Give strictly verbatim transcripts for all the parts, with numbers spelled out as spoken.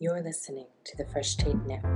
You're listening to the Fresh Take Network.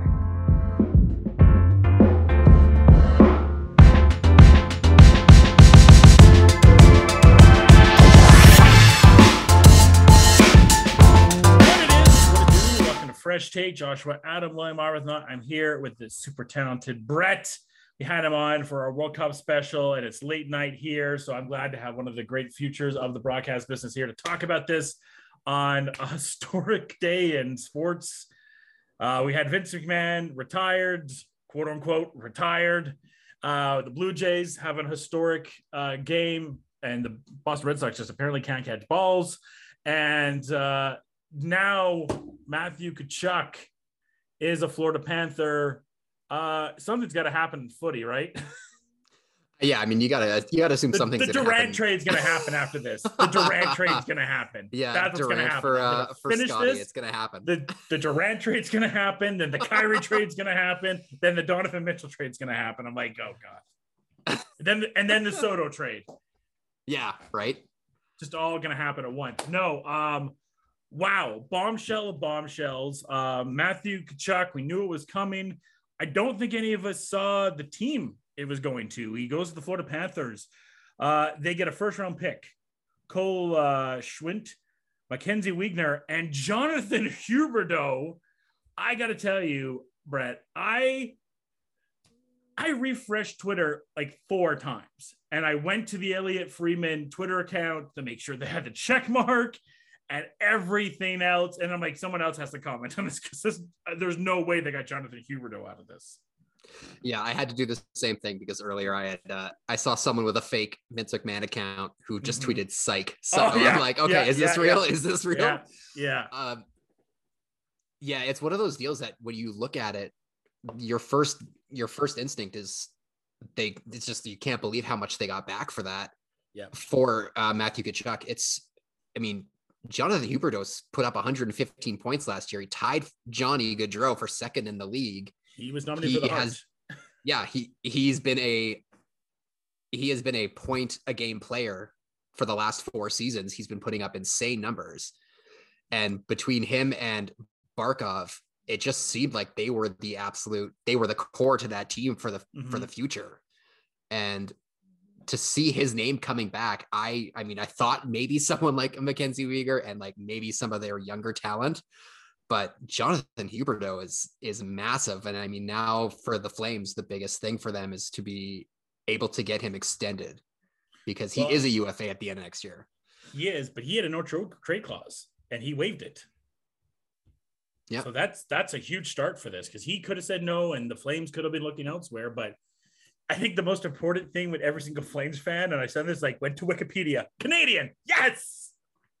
Fresh Take, Joshua Adam William Arbuthnot. I'm here with the super talented Brett. We had him on for our World Cup special, and it's late night here, so I'm glad to have one of the great futures of the broadcast business here to talk about this on a historic day in sports. Uh, we had Vince McMahon retired, quote unquote, retired. Uh, the Blue Jays have an historic uh, game, and the Boston Red Sox just apparently can't catch balls. And uh, now Matthew Tkachuk is a Florida Panther. Uh, something's got to happen in footy, right? Yeah, I mean, you gotta you gotta assume the, something's the gonna Durant happen. trade's gonna happen after this. The Durant trade's gonna happen. Yeah, that's what's Durant gonna happen. for uh, for finish Scotty, this. It's gonna happen. The the Durant trade's gonna happen. Then the Kyrie trade's gonna happen. Then the Donovan Mitchell trade's gonna happen. I'm like, oh god. and then and then the Soto trade. Yeah, right. Just all gonna happen at once. No, um. Wow, bombshell of bombshells. Uh, Matthew Tkachuk, we knew it was coming. I don't think any of us saw the team it was going to. He goes to the Florida Panthers. Uh, they get a first-round pick. Cole uh, Schwint, Mackenzie Wegener, and Jonathan Huberdeau. I got to tell you, Brett, I I refreshed Twitter like four times, and I went to the Elliot Freeman Twitter account to make sure they had the check mark and everything else. And I'm like, someone else has to comment on this because there's no way they got Jonathan Huberdeau out of this. Yeah, I had to do the same thing because earlier I had uh, I saw someone with a fake Vince McMahon account who just mm-hmm. tweeted psych. So oh, yeah, I'm like, okay, yeah, is this yeah, real? Yeah. Is this real? Yeah. Yeah. Um, yeah, it's one of those deals that when you look at it, your first your first instinct is they it's just you can't believe how much they got back for that. Yeah. For uh, Matthew Tkachuk. It's I mean, Jonathan Huberdeau put up one hundred fifteen points last year. He tied Johnny Gaudreau for second in the league. He was nominated he for the has, yeah, he he's been a he has been a point a game player for the last four seasons. He's been putting up insane numbers, and between him and Barkov, it just seemed like they were the absolute they were the core to that team for the mm-hmm. for the future, and to see his name coming back, I I mean, I thought maybe someone like Mackenzie Weegar and like maybe some of their younger talent, but Jonathan Huberdeau is is massive. And I mean, now for the Flames, the biggest thing for them is to be able to get him extended because he well, is a U F A at the end of next year. He is, but he had a no trade clause and he waived it. Yeah. So that's that's a huge start for this because he could have said no and the Flames could have been looking elsewhere, but I think the most important thing with every single Flames fan, and I said this, like, went to Wikipedia, Canadian, yes!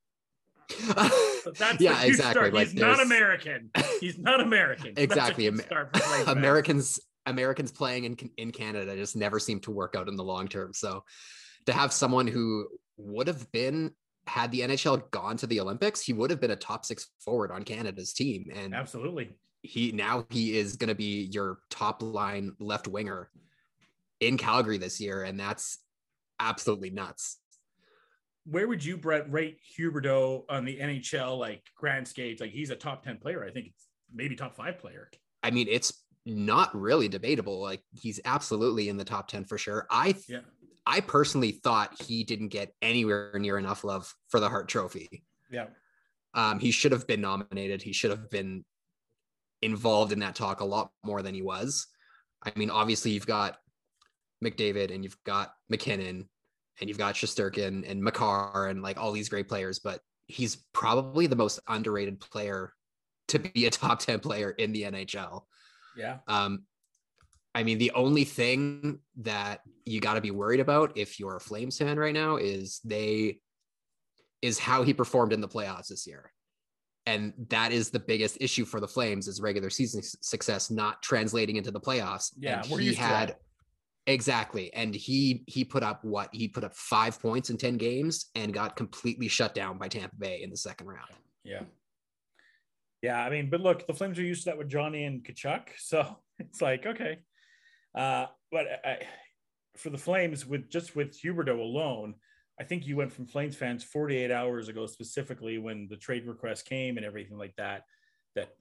So that's yeah, exactly. Like, He's not American. He's not American. Exactly. Americans Americans playing in, in Canada just never seem to work out in the long term. So to have someone who would have been, had the N H L gone to the Olympics, he would have been a top six forward on Canada's team. And absolutely. He now he is going to be your top line left winger in Calgary this year, and that's absolutely nuts. Where would you, Brett, rate Huberdeau on the N H L like grand skates? Like he's a top ten player. I think it's maybe top five player. I mean, it's not really debatable. Like he's absolutely in the top ten for sure. I yeah. I personally thought he didn't get anywhere near enough love for the Hart Trophy. Yeah. Um, he should have been nominated. He should have been involved in that talk a lot more than he was. I mean, obviously you've got McDavid and you've got McKinnon and you've got Shesterkin and Makar and like all these great players, but he's probably the most underrated player to be a top ten player in the N H L. Yeah. Um, I mean, the only thing that you got to be worried about if you're a Flames fan right now is they is how he performed in the playoffs this year. And that is the biggest issue for the Flames is regular season success, not translating into the playoffs. Yeah. And he had, exactly. And he, he put up what he put up five points in ten games and got completely shut down by Tampa Bay in the second round. Yeah. Yeah. I mean, but look, the Flames are used to that with Johnny and Tkachuk. So it's like, okay. Uh, but I, for the Flames with just with Huberdeau alone, I think you went from Flames fans forty-eight hours ago, specifically when the trade request came and everything like that, that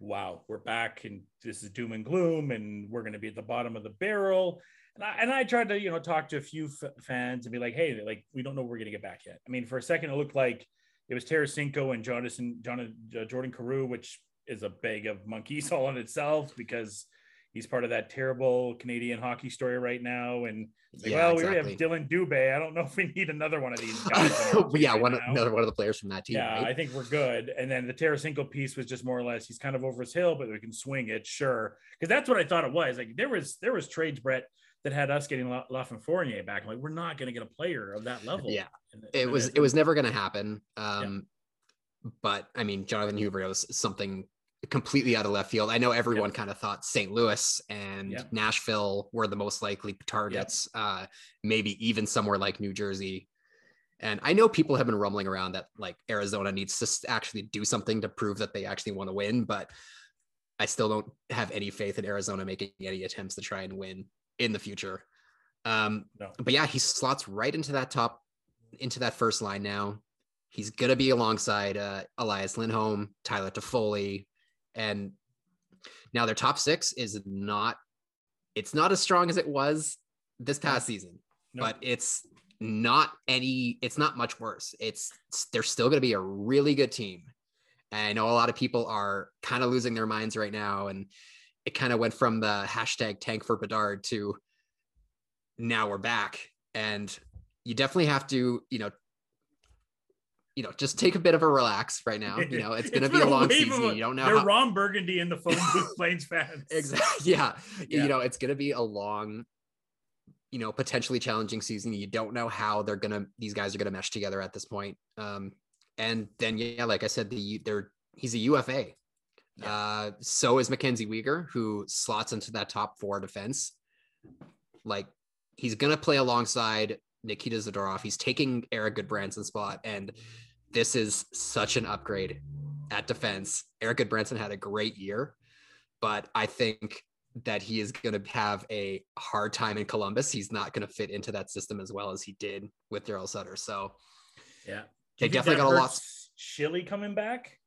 wow, we're back and this is doom and gloom and we're going to be at the bottom of the barrel. And I, and I tried to, you know, talk to a few f- fans and be like, hey, like, we don't know we're going to get back yet. I mean, for a second, it looked like it was Tarasenko and Jonathan, Jonathan uh, Jordan Carew, which is a bag of monkeys all on itself because he's part of that terrible Canadian hockey story right now. And like, Yeah, well, exactly. we already have Dylan Dubé. I don't know if we need another one of these guys. yeah, right one now. another one of the players from that team. Yeah, right? I think we're good. And then the Tarasenko piece was just more or less he's kind of over his hill, but we can swing it, sure. Because that's what I thought it was. Like there was there was trades, Brett, that had us getting La, La Fournier back. I'm like, we're not going to get a player of that level. Yeah, and, it and was it, it was never going to happen. Um, yeah. But I mean, Jonathan Huber was something completely out of left field. I know everyone Yep. kind of thought Saint Louis and Yep. Nashville were the most likely targets, yep. uh, maybe even somewhere like New Jersey. And I know people have been rumbling around that like Arizona needs to actually do something to prove that they actually want to win, but I still don't have any faith in Arizona making any attempts to try and win in the future. Um, no. But yeah, he slots right into that top, into that first line now. He's going to be alongside uh, Elias Lindholm, Tyler Toffoli, and now their top six is not, it's not as strong as it was this past no. season, no. but it's not any, it's not much worse. It's, it's they're still going to be a really good team. And I know a lot of people are kind of losing their minds right now. And it kind of went from the hashtag tank for Bedard to now we're back. And you definitely have to, you know, you know, just take a bit of a relax right now. You know, it's going to be a long season. A, you don't know. They're how... Ron Burgundy and the phone booth Flames fans. Exactly. Yeah. yeah. You know, it's going to be a long, you know, potentially challenging season. You don't know how they're going to, these guys are going to mesh together at this point. Um, and then, yeah, like I said, the, they're, he's a U F A. Yeah. Uh, so is Mackenzie Weegar, who slots into that top four defense. Like he's going to play alongside Nikita Zadorov. He's taking Eric Goodbranson's spot, and this is such an upgrade at defense. Eric Goodbranson had a great year, but I think that he is going to have a hard time in Columbus. He's not going to fit into that system as well as he did with Daryl Sutter. So yeah, they definitely got a lot. Shilly coming back.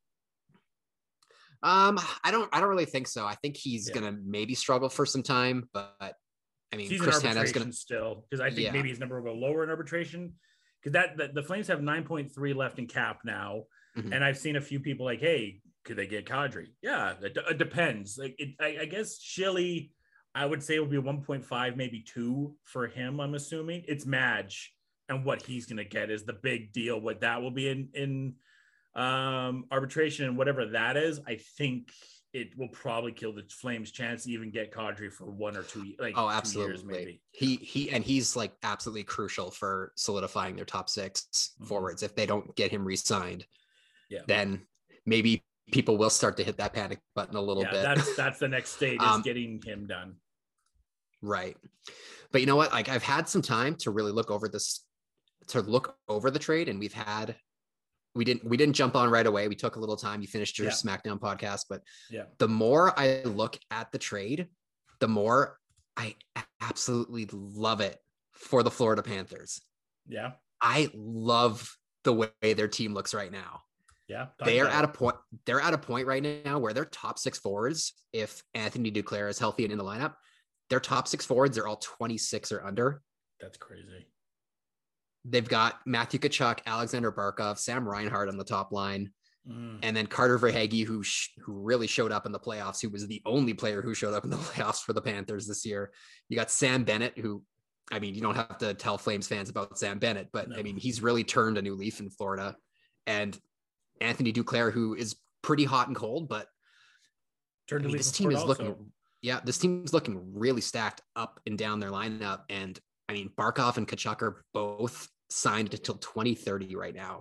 Um, I don't, I don't really think so. I think he's yeah. going to maybe struggle for some time, but I mean, he's Chris in arbitration Tanev's gonna... still because I think yeah. maybe his number will go lower in arbitration because that the, the Flames have nine point three left in cap now, mm-hmm. and I've seen a few people like, hey, could they get Kadri? Yeah, it, it depends. Like, it, I, I guess Shilly, I would say it would be one point five, maybe two for him. I'm assuming it's Madge, and what he's gonna get is the big deal. What that will be in in um, arbitration and whatever that is, I think. It will probably kill the Flames' chance to even get Kadri for one or two, like oh, absolutely. two years maybe. He he and he's like absolutely crucial for solidifying their top six mm-hmm. forwards. If they don't get him re-signed, yeah, then maybe people will start to hit that panic button a little yeah, bit. That's that's the next stage is um, getting him done. Right, but you know what? Like I've had some time to really look over this, to look over the trade, and we've had. We didn't we didn't jump on right away. We took a little time. You finished your yeah. SmackDown podcast, but yeah. the more I look at the trade, the more I absolutely love it for the Florida Panthers. Yeah. I love the way their team looks right now. Yeah. They are at a point, they're at a point right now where their top six forwards, if Anthony Duclair is healthy and in the lineup, their top six forwards are all twenty-six or under. That's crazy. They've got Matthew Tkachuk, Alexander Barkov, Sam Reinhart on the top line, mm. and then Carter Verhaeghe, who sh- who really showed up in the playoffs, who was the only player who showed up in the playoffs for the Panthers this year. You got Sam Bennett, who, I mean, you don't have to tell Flames fans about Sam Bennett, but no. I mean, he's really turned a new leaf in Florida. And Anthony Duclair, who is pretty hot and cold, but turned I mean, this team is also. looking, yeah, this team is looking really stacked up and down their lineup. And I mean, Barkov and Tkachuk are both signed until twenty thirty right now.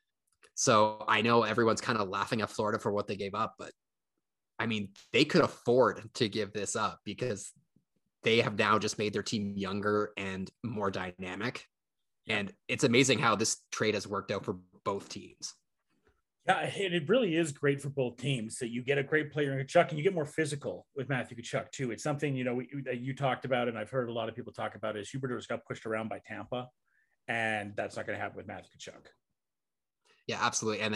So I know everyone's kind of laughing at Florida for what they gave up, but I mean, they could afford to give this up because they have now just made their team younger and more dynamic. And it's amazing how this trade has worked out for both teams. Yeah, it really is great for both teams that you get a great player in Tkachuk and you get more physical with Matthew Tkachuk too. It's something, you know, we, that you talked about, and I've heard a lot of people talk about, is Huberdeau got pushed around by Tampa, and that's not going to happen with Matthew Tkachuk. Yeah, absolutely. And then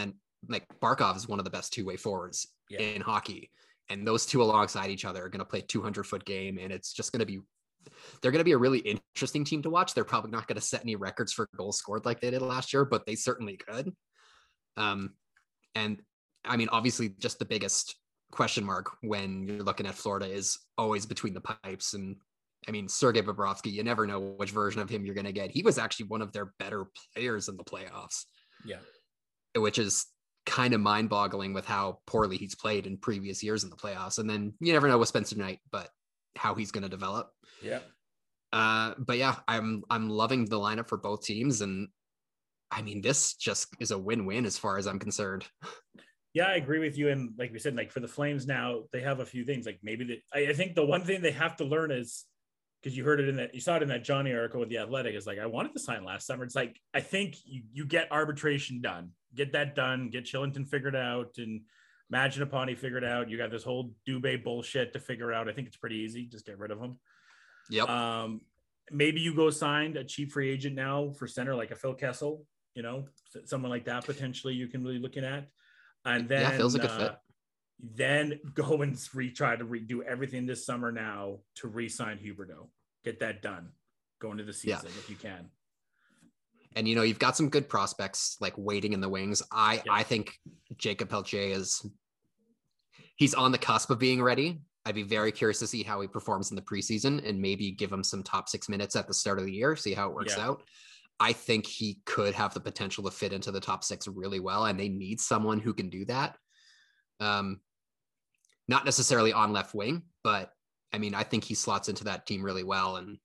like Barkov is one of the best two-way forwards Yeah. in hockey. And those two alongside each other are going to play two hundred foot game. And it's just going to be, they're going to be a really interesting team to watch. They're probably not going to set any records for goals scored like they did last year, but they certainly could. Um, and I mean, obviously just the biggest question mark when you're looking at Florida is always between the pipes. And I mean, Sergei Bobrovsky, you never know which version of him you're going to get. He was actually one of their better players in the playoffs. Yeah. Which is kind of mind boggling with how poorly he's played in previous years in the playoffs. And then you never know with Spencer Knight, but how he's going to develop. Yeah. Uh, but yeah, I'm, I'm loving the lineup for both teams. And I mean, this just is a win-win as far as I'm concerned. Yeah, I agree with you. And like we said, like for the Flames now, they have a few things like maybe that I, I think the one thing they have to learn is, because you heard it in that, you saw it in that Johnny article with The Athletic, is like, I wanted to sign last summer. It's like, I think you, you get arbitration done, get that done, get Chillington figured out, and Mangiapane figured out. You got this whole Dubé bullshit to figure out. I think it's pretty easy. Just get rid of him. Yep. Um, maybe you go signed a cheap free agent now for center, like a Phil Kessel, you know, someone like that potentially you can really looking at. And then, yeah, Phil's a good uh, fit. Then go and re try to redo everything this summer now to re-sign Huberdeau. Get that done. Go into the season Yeah. if you can. And, you know, you've got some good prospects like waiting in the wings. I, Yeah. I think Jacob Pelletier is, he's on the cusp of being ready. I'd be very curious to see how he performs in the preseason and maybe give him some top six minutes at the start of the year, see how it works Yeah. out. I think he could have the potential to fit into the top six really well, and they need someone who can do that. Um, not necessarily on left wing, but I mean, I think he slots into that team really well. And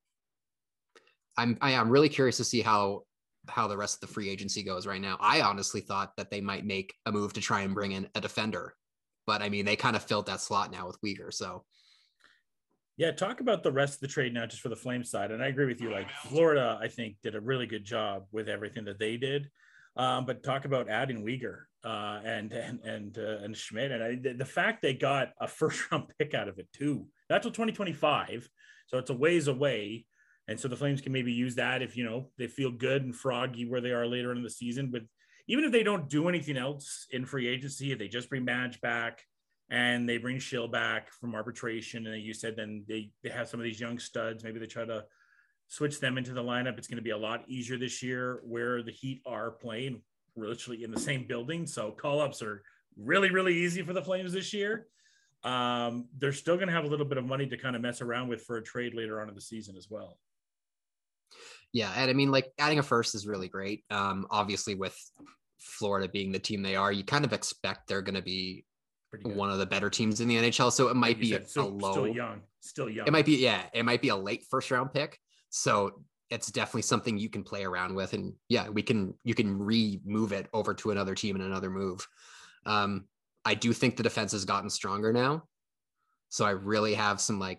I'm, I am really curious to see how, how the rest of the free agency goes right now. I honestly thought that they might make a move to try and bring in a defender, but I mean, they kind of filled that slot now with Weegar. So Yeah, talk about the rest of the trade now, just for the Flames side. And I agree with you. Like Florida, I think did a really good job with everything that they did. Um, but talk about adding Weegar uh, and and and uh, and Schmidt, and I, the, the fact they got a first round pick out of it too. Not till twenty twenty-five, so it's a ways away. And so the Flames can maybe use that if, you know, they feel good and froggy where they are later in the season. But even if they don't do anything else in free agency, if they just bring Madge back and they bring Schill back from arbitration, and you said then they, they have some of these young studs, maybe they try to switch them into the lineup. It's going to be a lot easier this year where the Heat are playing literally in the same building. So call-ups are really, really easy for the Flames this year. Um, they're still going to have a little bit of money to kind of mess around with for a trade later on in the season as well. Yeah, and I mean, like adding a first is really great. Um, obviously, with Florida being the team they are, you kind of expect they're going to be one of the better teams in the N H L. So it might like be said, a, still, a low, still young, still young. It might be, yeah, it might be a late first round pick. So it's definitely something you can play around with, and yeah, we can you can re-move it over to another team in another move. Um, I do think the defense has gotten stronger now, so I really have some like,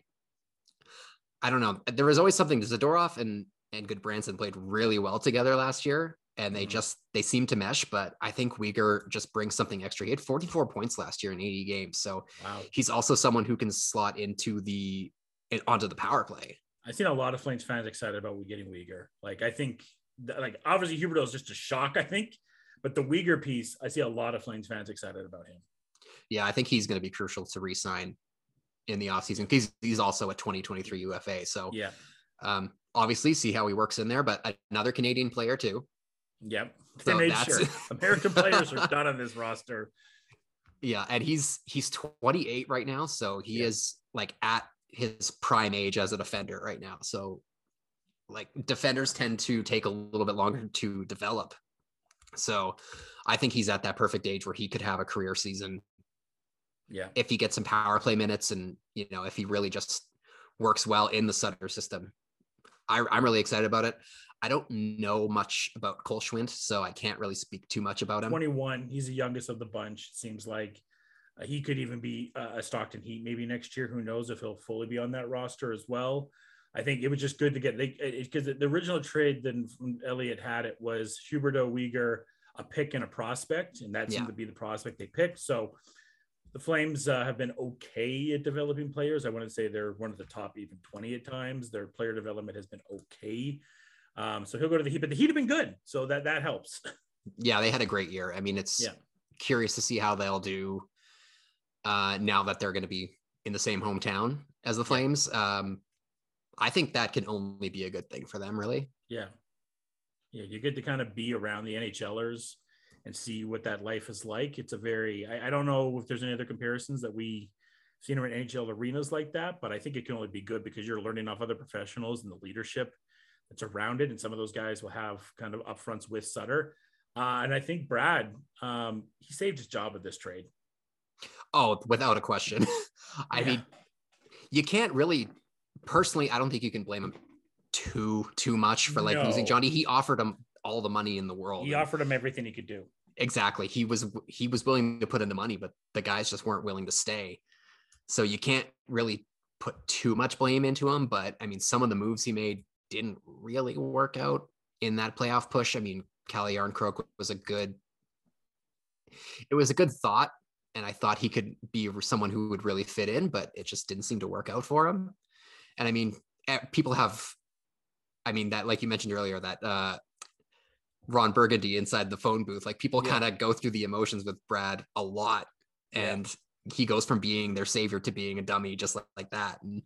I don't know. There was always something. Zadorov and and Goodbranson played really well together last year, and they mm-hmm. just they seem to mesh. But I think Weegar just brings something extra. He had forty-four points last year in eighty games, so wow. He's also someone who can slot into the onto the power play. I've seen a lot of Flames fans excited about getting Weegar. Like I think, like obviously Huberdeau is just a shock, I think, but the Weegar piece, I see a lot of Flames fans excited about him. Yeah, I think he's going to be crucial to re-sign in the offseason. He's he's also a twenty twenty-three U F A, so yeah. Um, obviously, see how he works in there, but another Canadian player too. Yep, they so made sure American players are done on this roster. Yeah, and he's he's twenty-eight right now, so he yeah. is like at his prime age as a defender right now. So like defenders tend to take a little bit longer to develop. So I think he's at that perfect age where he could have a career season. Yeah. If he gets some power play minutes and, you know, if he really just works well in the Sutter system. I, I'm really excited about it. I don't know much about Cole Schwint, so I can't really speak too much about him. twenty-one, he's the youngest of the bunch. It seems like uh, he could even be uh, a Stockton Heat maybe next year. Who knows if he'll fully be on that roster as well. I think it was just good to get, because the original trade then from Elliott had it was Huberdeau, Weegar, a pick and a prospect, and that seemed yeah. to be the prospect they picked. So the Flames uh, have been okay at developing players. I want to say they're one of the top even twenty at times. Their player development has been okay. Um, so he'll go to the Heat, but the Heat have been good. So that, that helps. Yeah, they had a great year. I mean, it's, yeah. curious to see how they'll do uh, now that they're going to be in the same hometown as the Flames. Yeah. Um, I think that can only be a good thing for them, really. Yeah. Yeah, you get to kind of be around the NHLers and see what that life is like. It's a very, I, I don't know if there's any other comparisons that we seen in N H L arenas like that, but I think it can only be good because you're learning off other professionals and the leadership that's around it. And some of those guys will have kind of upfronts with Sutter. Uh, and I think Brad, um, he saved his job with this trade. Oh, without a question. I yeah. mean, you can't really, personally, I don't think you can blame him too, too much for like no. losing Johnny. He offered him all the money in the world. He offered him everything he could do. Exactly. He was, he was willing to put in the money, but the guys just weren't willing to stay. So you can't really put too much blame into him. But I mean, some of the moves he made didn't really work out in that playoff push. I mean, Calle Yarncroke was a good, it was a good thought. And I thought he could be someone who would really fit in, but it just didn't seem to work out for him. And I mean, people have, I mean, that, like you mentioned earlier, that uh, Ron Burgundy inside the phone booth, like people yeah. kind of go through the emotions with Brad a lot. And yeah. he goes from being their savior to being a dummy, just like, like that. And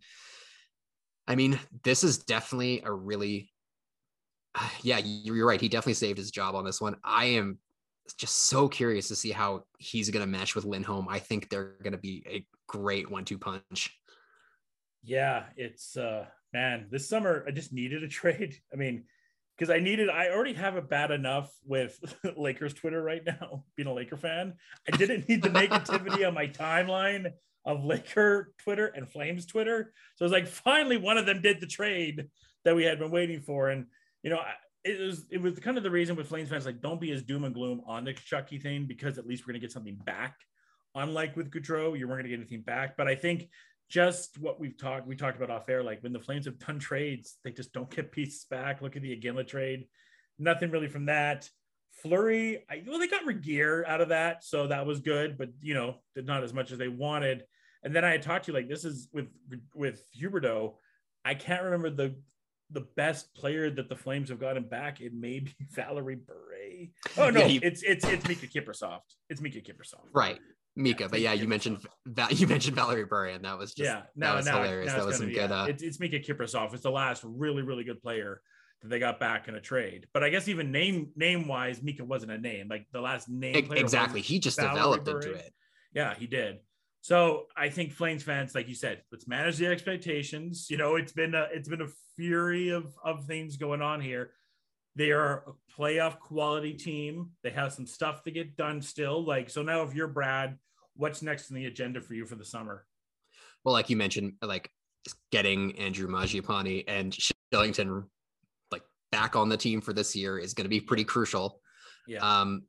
I mean, this is definitely a really, yeah, you're right. He definitely saved his job on this one. I am just so curious to see how he's going to mesh with Lindholm. I think they're going to be a great one two punch. Yeah, it's uh man, this summer I just needed a trade. I mean, because I needed, I already have it bad enough with Lakers Twitter right now, being a Laker fan. I didn't need the negativity on my timeline of Laker Twitter and Flames Twitter. So it was like, finally, one of them did the trade that we had been waiting for. And, you know, it was, it was kind of the reason with Flames fans, like, don't be as doom and gloom on the Chucky thing, because at least we're going to get something back. Unlike with Gaudreau, you weren't going to get anything back. But I think just what we've talked, we talked about off air, like when the Flames have done trades, they just don't get pieces back. Look at the Iginla trade. Nothing really from that. Fleury, I, well, they got Regeer out of that, so that was good, but, you know, did not as much as they wanted. And then I had talked to you, like, this is with with Huberdeau. I can't remember the the best player that the Flames have gotten back. It may be Valerie Bure. Oh no, yeah, he, it's it's it's Mika Kiprusoff. It's Mika Kiprusoff. Right, Mika. Yeah, but yeah, you mentioned you mentioned Valerie Bure, and that was just yeah, no, that was now, hilarious. Now that was some be, good. Yeah. Uh... It's, it's Mika Kiprusoff. It's the last really really good player that they got back in a trade. But I guess even name name wise, Mika wasn't a name. Like the last name player exactly. He just Valerie developed Bure. into it. Yeah, he did. So I think Flames fans, like you said, let's manage the expectations. You know, it's been a it's been a fury of of things going on here. They are a playoff quality team. They have some stuff to get done still. Like, so now if you're Brad, what's next on the agenda for you for the summer? Well, like you mentioned, like getting Andrew Mangiapane and Shillington like back on the team for this year is going to be pretty crucial. Yeah. Um,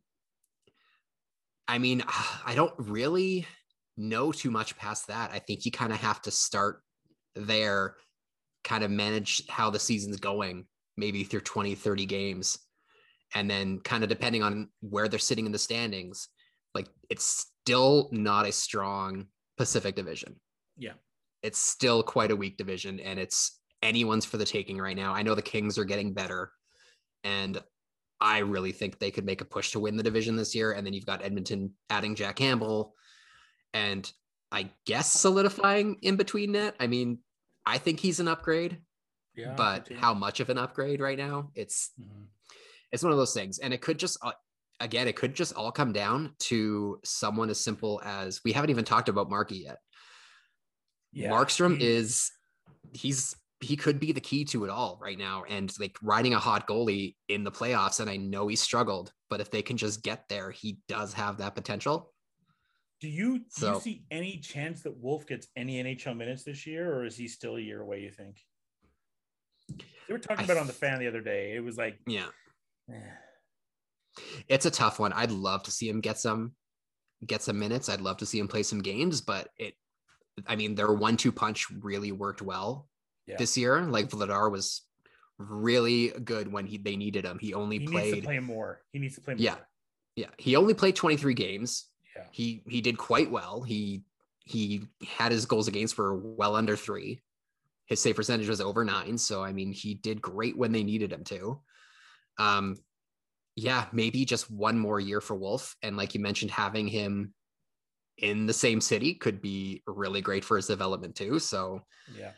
I mean, I don't really know too much past that. I think you kind of have to start there, kind of manage how the season's going, maybe through twenty, thirty games. And then kind of depending on where they're sitting in the standings, like it's still not a strong Pacific division. Yeah. It's still quite a weak division, and it's anyone's for the taking right now. I know the Kings are getting better, and I really think they could make a push to win the division this year. And then you've got Edmonton adding Jack Campbell, and I guess solidifying in between net. I mean, I think he's an upgrade, yeah, but how much of an upgrade right now? It's, mm-hmm. it's one of those things. And it could just, uh, again, it could just all come down to someone as simple as, we haven't even talked about Marky yet. Yeah. Markstrom he, is, he's, he could be the key to it all right now. And like riding a hot goalie in the playoffs. And I know he struggled, but if they can just get there, he does have that potential. Do you, do so, you see any chance that Wolf gets any N H L minutes this year, or is he still a year away, you think? They were talking I, about it on the fan the other day. It was like, yeah, eh. It's a tough one. I'd love to see him get some, get some minutes. I'd love to see him play some games, but it, I mean, their one two punch really worked well yeah. this year. Like Vladar was really good when he they needed him. He only he played needs to play more. He needs to play more. Yeah, yeah. He only played twenty-three games. Yeah. He he did quite well. He he had his goals against for well under three. His save percentage was over nine. So I mean, he did great when they needed him to. Um, yeah, maybe just one more year for Wolf. And like you mentioned, having him in the same city could be really great for his development too. So Yeah.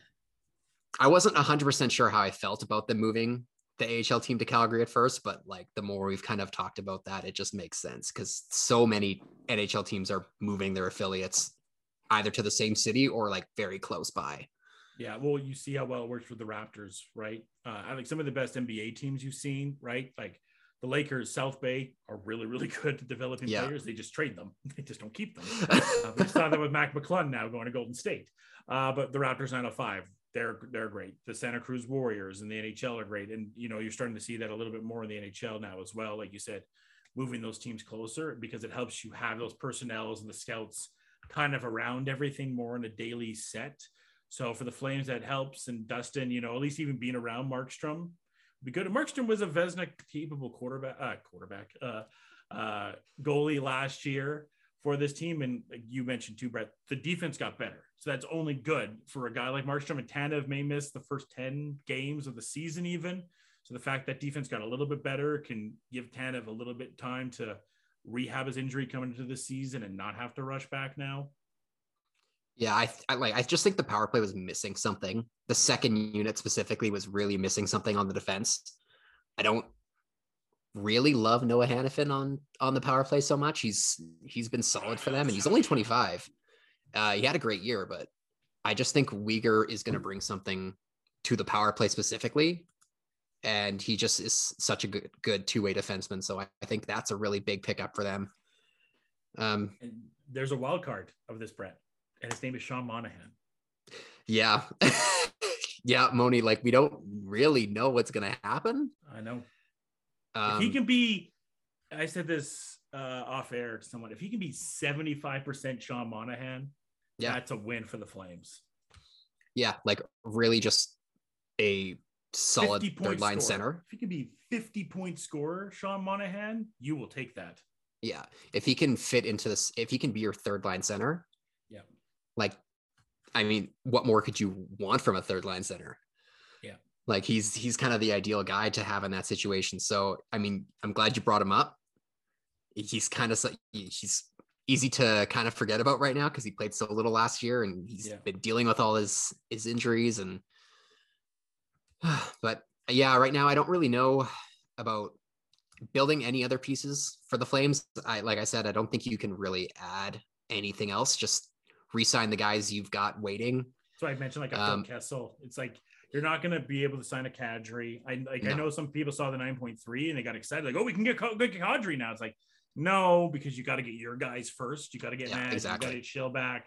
I wasn't one hundred percent sure how I felt about them moving the A H L team to Calgary at first, but like the more we've kind of talked about that, it just makes sense because so many N H L teams are moving their affiliates either to the same city or like very close by. Yeah, well, you see how well it works with the Raptors, right? Uh, I think some of the best N B A teams you've seen, right? Like the Lakers, South Bay are really, really good at developing Yeah. players. They just trade them. They just don't keep them. Uh, we just saw that with Mac McClung now going to Golden State. Uh, but the Raptors nine oh five, they're they're great. The Santa Cruz Warriors in the N H L are great. And, you know, you're starting to see that a little bit more in the N H L now as well. Like you said, moving those teams closer because it helps you have those personnels and the scouts kind of around everything more in a daily set. So for the Flames, that helps. And Dustin, you know, at least even being around Markstrom would be good. And Markstrom was a Vezina capable quarterback, uh, quarterback, uh, uh, goalie last year for this team. And you mentioned too, Brett, the defense got better. So that's only good for a guy like Markstrom. And Tanev may miss the first ten games of the season even. So the fact that defense got a little bit better can give Tanev a little bit time to rehab his injury coming into the season and not have to rush back now. Yeah, I, I like. I just think the power play was missing something. The second unit specifically was really missing something on the defense. I don't really love Noah Hannafin on on the power play so much. He's he's been solid for them, and he's only twenty-five. Uh, he had a great year, but I just think Weegar is going to bring something to the power play specifically, and he just is such a good good two way defenseman. So I, I think that's a really big pickup for them. Um, and there's a wild card of this, Brett. And his name is Sean Monahan. Yeah. yeah, Moni, like we don't really know what's going to happen. I know. Um, if he can be, I said this uh, off air to someone, if he can be seventy-five percent Sean Monahan, yeah, that's a win for the Flames. Yeah, like really just a solid third line scorer. center. If he can be fifty point scorer, Sean Monahan, you will take that. Yeah. If he can fit into this, if he can be your third line center. Yeah. Like, I mean, what more could you want from a third line center? Yeah. Like he's, he's kind of the ideal guy to have in that situation. So, I mean, I'm glad you brought him up. He's kind of, he's easy to kind of forget about right now because he played so little last year and he's yeah. been dealing with all his, his injuries. And, but yeah, right now I don't really know about building any other pieces for the Flames. I, like I said, I don't think you can really add anything else. Just re-sign the guys you've got waiting. So I mentioned like a um, Phil Kessel. It's like you're not going to be able to sign a Kadri. I like no. I know some people saw the nine point three and they got excited like, oh, we can get good Kadri now. It's like no, because you got to get your guys first. You got to get yeah, Madge, exactly. you got to get Shill back,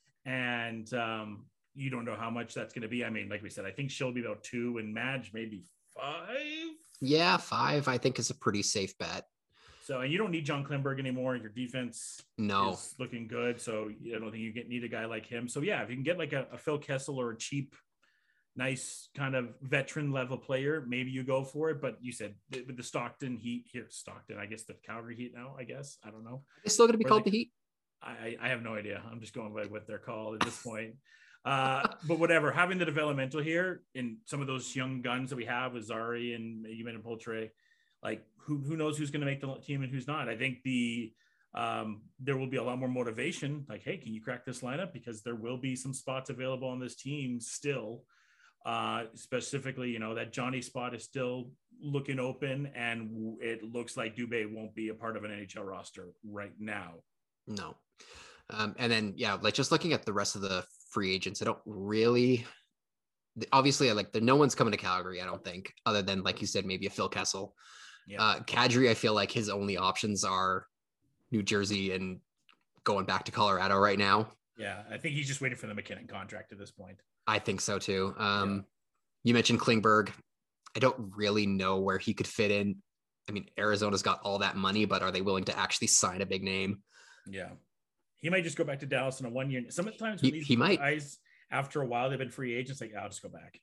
and um, you don't know how much that's going to be. I mean, like we said, I think Shill will be about two and Madge maybe five. Yeah, five. I think is a pretty safe bet. So, and you don't need John Klingberg anymore. Your defense no. is looking good. So I don't think you get need a guy like him. So yeah, if you can get like a, a Phil Kessel or a cheap, nice kind of veteran level player, maybe you go for it. But you said with the Stockton Heat here, Stockton, I guess the Calgary Heat now, I guess. I don't know. It's still going to be or called they, the Heat. I, I have no idea. I'm just going by what they're called at this point. Uh, but whatever, having the developmental here and some of those young guns that we have with Zari and you mentioned Poultry, like who who knows who's going to make the team and who's not. I think the um, there will be a lot more motivation. Like, hey, can you crack this lineup? Because there will be some spots available on this team still. Uh, specifically, you know, that Johnny spot is still looking open, and it looks like Dubé won't be a part of an N H L roster right now. No. Um, and then, yeah, like just looking at the rest of the free agents, I don't really, obviously, I like the no one's coming to Calgary, I don't think, other than, like you said, maybe a Phil Kessel. Yeah. Uh, Kadri, I feel like his only options are New Jersey and going back to Colorado right now. Yeah, I think he's just waiting for the McKinnon contract at this point. I think so too. Um, yeah. You mentioned Klingberg. I don't really know where he could fit in. I mean, Arizona's got all that money, but are they willing to actually sign a big name? Yeah. He might just go back to Dallas in a one year. Sometimes he, these he might. guys, after a while, they've been free agents. Like, I'll just go back.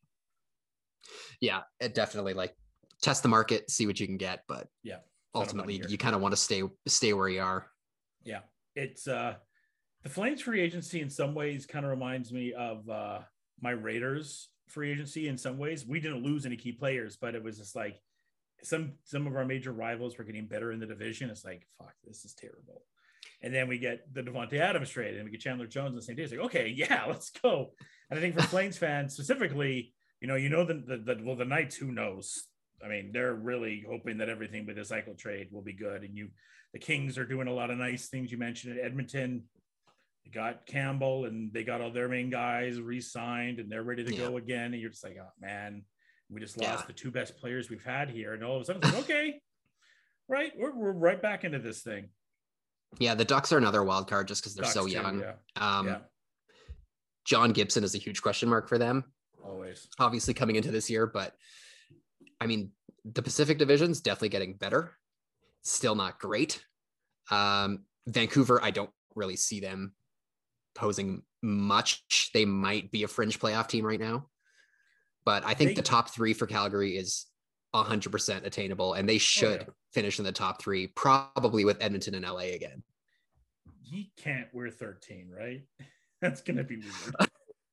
Yeah, it definitely like test the market, see what you can get. But yeah, ultimately, you kind of want to stay stay where you are. Yeah, it's uh, the Flames free agency in some ways kind of reminds me of uh, my Raiders free agency in some ways. We didn't lose any key players, but it was just like some some of our major rivals were getting better in the division. It's like, fuck, this is terrible. And then we get the Devontae Adams trade, and we get Chandler Jones on the same day. It's like, okay, yeah, let's go. And I think for Flames fans specifically, you know, you know the the, the well the Knights, who knows? I mean, they're really hoping that everything with the cycle trade will be good. And you, the Kings are doing a lot of nice things. You mentioned it, Edmonton. They got Campbell, and they got all their main guys re-signed, and they're ready to yeah. go again. And you're just like, oh man, we just lost yeah. the two best players we've had here. And all of a sudden, it's like, okay, right, we're we're right back into this thing. Yeah, the Ducks are another wild card just because they're Ducks so young. Too, yeah. Um, yeah. John Gibson is a huge question mark for them. Always. Obviously coming into this year, but I mean, the Pacific Division's definitely getting better. Still not great. Um, Vancouver, I don't really see them posing much. They might be a fringe playoff team right now, but I think they, the top three for Calgary is one hundred percent attainable, and they should oh, yeah. finish in the top three, probably with Edmonton and L A again. He can't wear thirteen, right? That's going to be weird.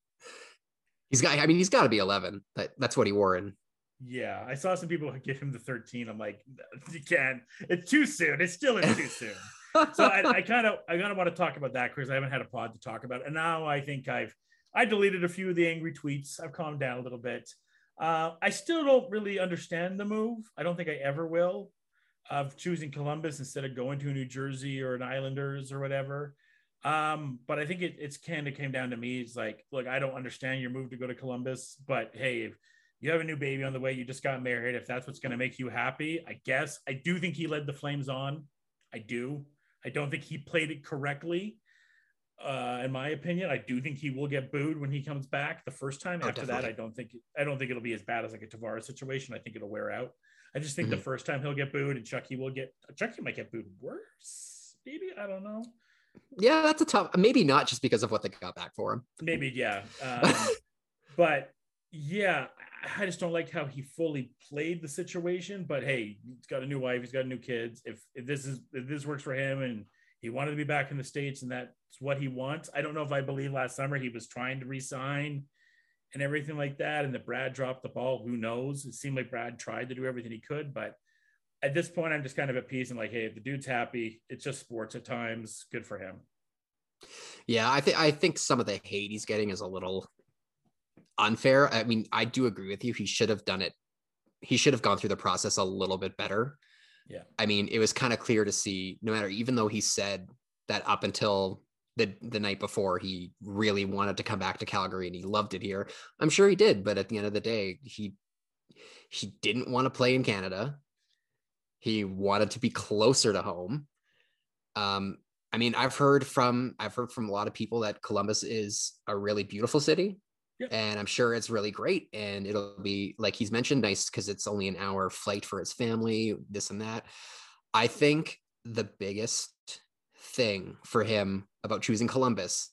He's got, I mean, he's got to be eleven, but that's what he wore in. Yeah, I saw some people give him the thirteen. I'm like, you can't. It's too soon. It's still in too soon. So I kind of, I kind of want to talk about that because I haven't had a pod to talk about it. And now I think I've, I deleted a few of the angry tweets. I've calmed down a little bit. Uh, I still don't really understand the move. I don't think I ever will, of choosing Columbus instead of going to a New Jersey or an Islanders or whatever. Um, but I think it, it's kind of came down to me. It's like, look, I don't understand your move to go to Columbus, but hey, if you have a new baby on the way, you just got married. If that's what's going to make you happy, I guess. I do think he led the Flames on. I do. I don't think he played it correctly. Uh, in my opinion, I do think he will get booed when he comes back the first time. Oh, After definitely. that, I don't think I don't think it'll be as bad as like a Tavares situation. I think it'll wear out. I just think mm-hmm. the first time he'll get booed, and Chucky will get Chucky might get booed worse. Maybe, I don't know. Yeah, that's a tough. Maybe not just because of what they got back for him. Maybe, yeah. Um, but yeah, I just don't like how he fully played the situation. But hey, he's got a new wife, he's got new kids. If if this is if this works for him, and he wanted to be back in the States, and that's what he wants. I don't know if I believe last summer he was trying to re-sign and everything like that, and that Brad dropped the ball. Who knows? It seemed like Brad tried to do everything he could, but at this point, I'm just kind of at peace and like, hey, if the dude's happy, it's just sports at times. Good for him. Yeah, I think I think some of the hate he's getting is a little unfair. I mean, I do agree with you. He should have done it. He should have gone through the process a little bit better. Yeah. I mean, it was kind of clear to see, no matter, even though he said that up until the, the night before, he really wanted to come back to Calgary and he loved it here. I'm sure he did. But at the end of the day, he, he didn't want to play in Canada. He wanted to be closer to home. Um, I mean, I've heard from, I've heard from a lot of people that Columbus is a really beautiful city. Yep. And I'm sure it's really great. And it'll be, like he's mentioned, nice because it's only an hour flight for his family, this and that. I think the biggest thing for him about choosing Columbus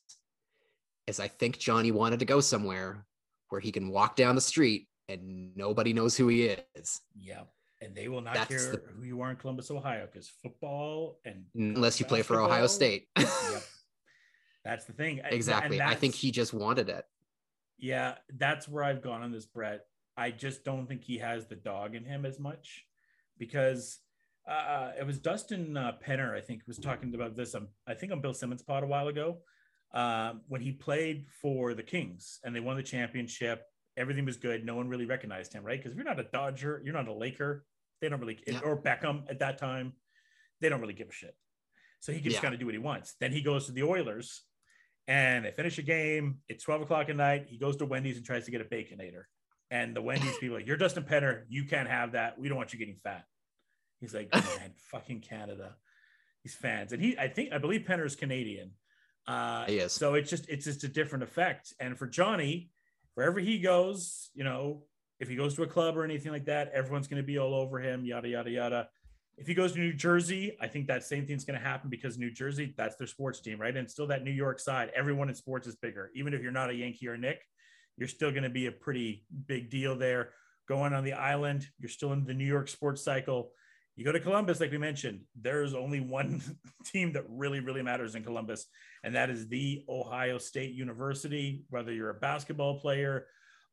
is I think Johnny wanted to go somewhere where he can walk down the street and nobody knows who he is. Yeah. And they will not That's care the, who you are in Columbus, Ohio, because football and unless you play for Ohio State. Yep. That's the thing. Exactly. I think he just wanted it. Yeah, that's where I've gone on this, Brett. I just don't think he has the dog in him as much, because uh, it was Dustin uh, Penner, I think, was talking about this. Um, I think on Bill Simmons' pod a while ago, uh, when he played for the Kings and they won the championship. Everything was good. No one really recognized him, right? Because if you're not a Dodger, you're not a Laker. They don't really, yeah. or Beckham at that time, they don't really give a shit. So he can just yeah. kind of do what he wants. Then he goes to the Oilers and they finish a game. It's twelve o'clock at night. He goes to Wendy's and tries to get a Baconator. And the Wendy's people are like, you're Dustin Penner. You can't have that. We don't want you getting fat. He's like, man, fucking Canada. He's fans. And he, I think, I believe Penner is Canadian. Uh, yes. So it's just, it's just a different effect. And for Johnny, wherever he goes, you know, if he goes to a club or anything like that, everyone's going to be all over him, yada, yada, yada. If he goes to New Jersey, I think that same thing's going to happen because New Jersey, that's their sports team, right? And still that New York side, everyone in sports is bigger. Even if you're not a Yankee or a Knick, you're still going to be a pretty big deal there. Going on the island, you're still in the New York sports cycle. You go to Columbus, like we mentioned, there's only one team that really, really matters in Columbus, and that is the Ohio State University. Whether you're a basketball player,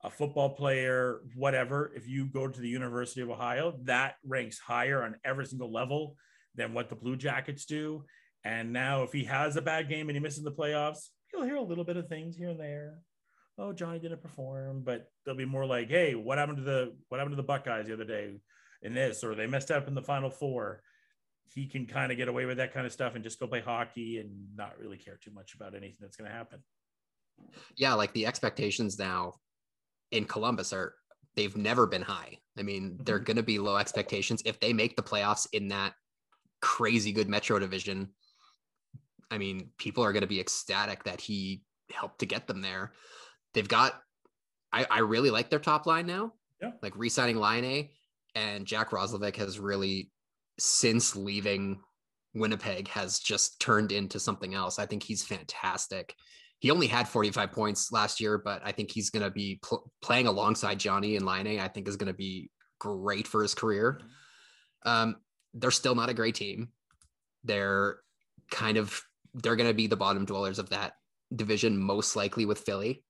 a football player, whatever, if you go to the University of Ohio, that ranks higher on every single level than what the Blue Jackets do. And now if he has a bad game and he misses the playoffs, you'll hear a little bit of things here and there. Oh, Johnny didn't perform, but they'll be more like, hey, what happened to the what happened to the Buckeyes the other day in this, or they messed up in the Final Four. He can kind of get away with that kind of stuff and just go play hockey and not really care too much about anything that's going to happen. Yeah, like the expectations now in Columbus are they've never been high. I mean, they're going to be low expectations if they make the playoffs in that crazy good Metro division. I mean, people are going to be ecstatic that he helped to get them there. They've got, I, I really like their top line now. Yeah. Like re-signing Laine, and Jack Roslovic has really, since leaving Winnipeg, has just turned into something else. I think he's fantastic. He only had forty-five points last year, but I think he's going to be pl- playing alongside Johnny and Laine. I think is going to be great for his career. Um, they're still not a great team. They're kind of, they're going to be the bottom dwellers of that division, most likely with Philly.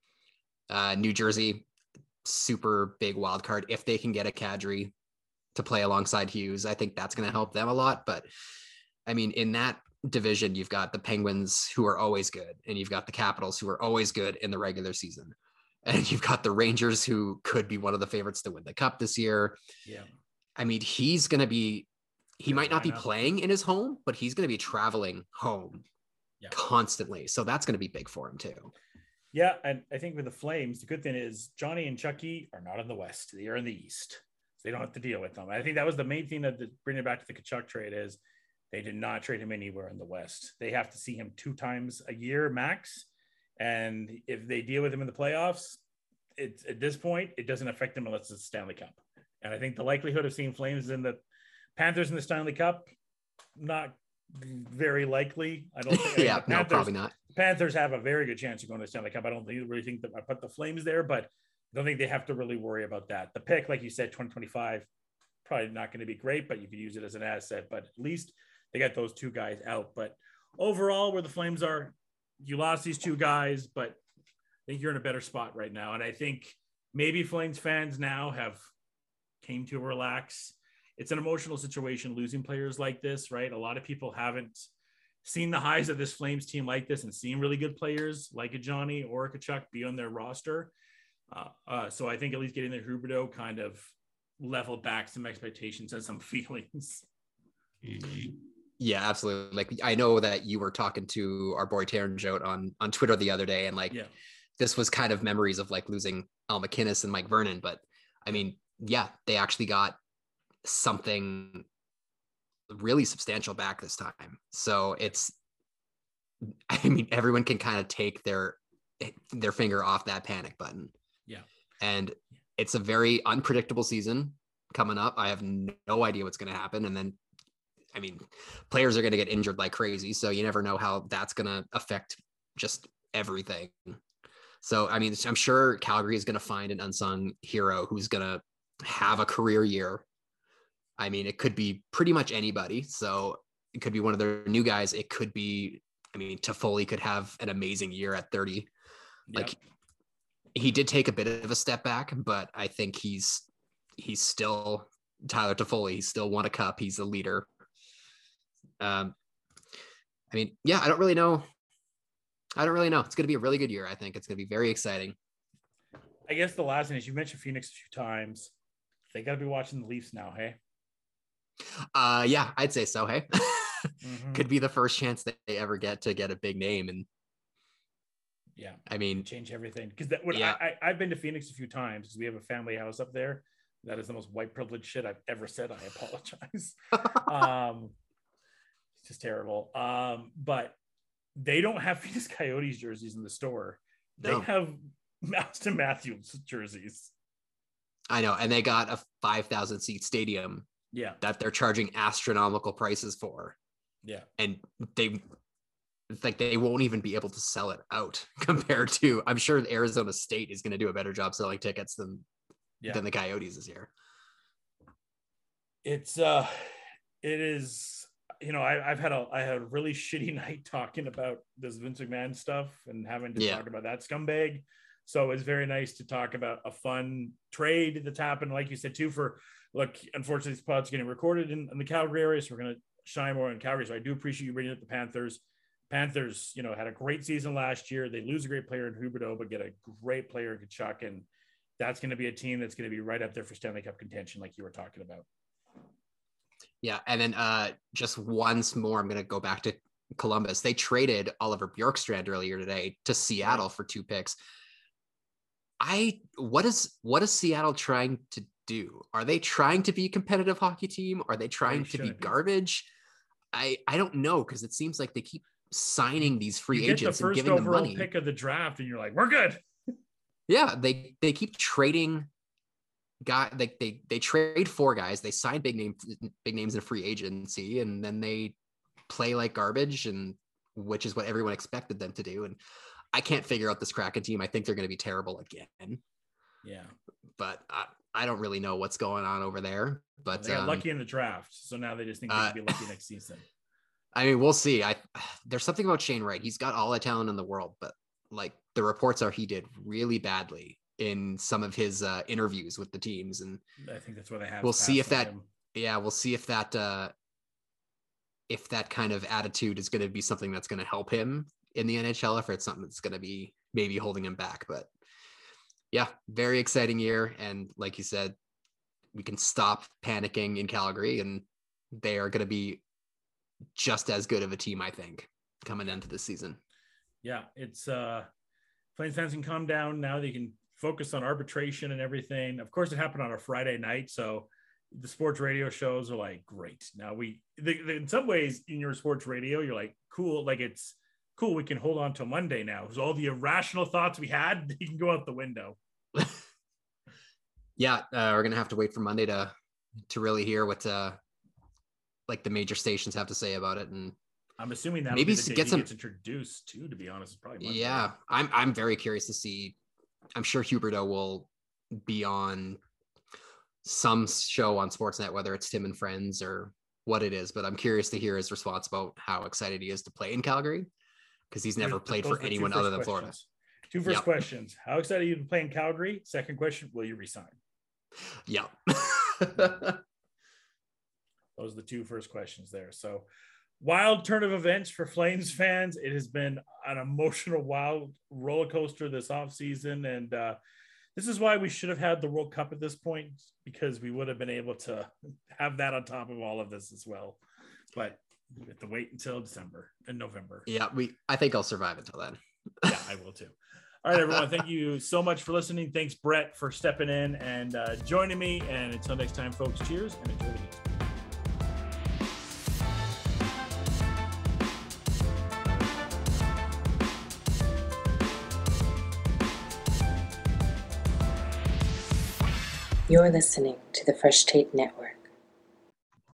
Uh, New Jersey, super big wild card. If they can get a Kadri to play alongside Hughes, I think that's going to help them a lot. But I mean, in that division, you've got the Penguins, who are always good, and you've got the Capitals, who are always good in the regular season, and you've got the Rangers, who could be one of the favorites to win the Cup this year. Yeah. I mean, he's going to be, he Yeah, might not be lineup. playing in his home, but he's going to be traveling home Yeah. constantly. So that's going to be big for him too. Yeah, and I think with the Flames, the good thing is Johnny and Chucky are not in the West; they are in the East, so they don't have to deal with them. I think that was the main thing that the, bringing it back to the Tkachuk trade is they did not trade him anywhere in the West. They have to see him two times a year max, and if they deal with him in the playoffs, it's at this point it doesn't affect them unless it's Stanley Cup. And I think the likelihood of seeing Flames in the Panthers in the Stanley Cup, not very likely. I don't think. yeah, I mean, no, Panthers, probably not. Panthers have a very good chance of going to the Stanley Cup. I don't think, really think that I put the Flames there, but I don't think they have to really worry about that. The pick, like you said, twenty twenty-five, probably not going to be great, but you could use it as an asset. But at least they got those two guys out. But overall, where the Flames are, you lost these two guys, but I think you're in a better spot right now. And I think maybe Flames fans now have came to relax. It's an emotional situation losing players like this, right? A lot of people haven't seen the highs of this Flames team like this and seen really good players like a Johnny or a Tkachuk be on their roster. Uh, uh, so I think at least getting the Huberdeau kind of leveled back some expectations and some feelings. Yeah, absolutely. Like, I know that you were talking to our boy Taryn Jote on, on Twitter the other day, and like, Yeah. this was kind of memories of like losing Al McInnes and Mike Vernon. But I mean, yeah, they actually got something really substantial back this time. So it's, I mean, everyone can kind of take their, their finger off that panic button. Yeah. And it's a very unpredictable season coming up. I have no idea what's going to happen. And then, I mean, players are going to get injured like crazy. So you never know how that's going to affect just everything. So, I mean, I'm sure Calgary is going to find an unsung hero who's going to have a career year. I mean, it could be pretty much anybody. So it could be one of their new guys. It could be, I mean, Toffoli could have an amazing year at thirty. Yep. Like, he did take a bit of a step back, but I think he's, he's still Tyler Toffoli. He's still won a cup. He's a leader. Um, I mean, yeah, I don't really know. I don't really know. It's going to be a really good year. I think it's going to be very exciting. I guess the last thing is you mentioned Phoenix a few times. They got to be watching the Leafs now, hey? Uh, yeah, I'd say so. Hey, Mm-hmm. could be the first chance that they ever get to get a big name. And Yeah. I mean, Change everything. Because that would Yeah. I, I, I've been to Phoenix a few times because we have a family house up there. That is the most white privilege shit I've ever said. I apologize. um, it's just terrible. Um, but they don't have Phoenix Coyotes jerseys in the store. They No. have Austin Matthews jerseys. I know. And they got a five thousand seat stadium Yeah. that they're charging astronomical prices for. Yeah. And they, it's like they won't even be able to sell it out compared to, I'm sure Arizona State is going to do a better job selling tickets than, Yeah. than the Coyotes this year. It's uh it is, you know, I, I've had a I had a really shitty night talking about this Vince McMahon stuff and having to Yeah. talk about that scumbag. So it's very nice to talk about a fun trade that's happened. Like you said, too, for look, unfortunately, this pod's getting recorded in, in the Calgary area. So we're going to shine more on Calgary. So I do appreciate you bringing up the Panthers. Panthers, you know, had a great season last year. They lose a great player in Huberdeau, but get a great player in Tkachuk. And that's going to be a team that's going to be right up there for Stanley Cup contention, like you were talking about. Yeah. And then uh, just once more, I'm going to go back to Columbus. They traded Oliver Bjorkstrand earlier today to Seattle for two picks. I, what is, what is Seattle trying to do? Are they trying to be a competitive hockey team? Are they trying they to be garbage? Be. I, I don't know. Cause it seems like they keep signing these free you agents get the and first giving them overall money. Pick of the draft. And you're like, we're good. Yeah. They, they keep trading guy. They, they, they trade four guys. They sign big name, big names in free agency. And then they play like garbage, and which is what everyone expected them to do. And I can't figure out this Kraken team. I think they're going to be terrible again. Yeah. But I, I don't really know what's going on over there. But they got um, lucky in the draft. So now they just think they uh, can be lucky next season. I mean, we'll see. I There's something about Shane Wright. He's got all the talent in the world, but like the reports are he did really badly in some of his uh, interviews with the teams. And I think that's where they have. We'll see if that, him. yeah, we'll see if that, uh, if that kind of attitude is going to be something that's going to help him in the N H L, if it's something that's going to be maybe holding him back. But yeah, very exciting year. And like you said, we can stop panicking in Calgary, and they are going to be just as good of a team, I think, coming into this season. Yeah, it's uh, Flames fans can calm down now. They can focus on arbitration and everything. Of course, it happened on a Friday night, so the sports radio shows are like, great. Now we, the, the, in some ways, in your sports radio, you're like, cool. Like it's cool. We can hold on till Monday now. So all the irrational thoughts we had, they can go out the window. Yeah, uh, we're gonna have to wait for Monday to to really hear what uh, like the major stations have to say about it, and I'm assuming that maybe the day get he some gets introduced too. To be honest, it's probably Monday. Yeah, I'm I'm very curious to see. I'm sure Huberdeau will be on some show on Sportsnet, whether it's Tim and Friends or what it is, but I'm curious to hear his response about how excited he is to play in Calgary, because he's never Those played are for anyone other than Florida. Two first Yep. questions. How excited are you to play in Calgary? Second question, will you resign? Yeah. Those are the two first questions there. So wild turn of events for Flames fans. It has been an emotional, wild roller coaster this offseason. And uh, this is why we should have had the World Cup at this point, because we would have been able to have that on top of all of this as well. But we have to wait until December and November. Yeah, we. I think I'll survive until then. Yeah, I will too. All right, everyone. Thank you so much for listening. Thanks, Brett, for stepping in and uh, joining me. And until next time, folks, cheers and enjoy the game. You're listening to the Fresh Tape Network.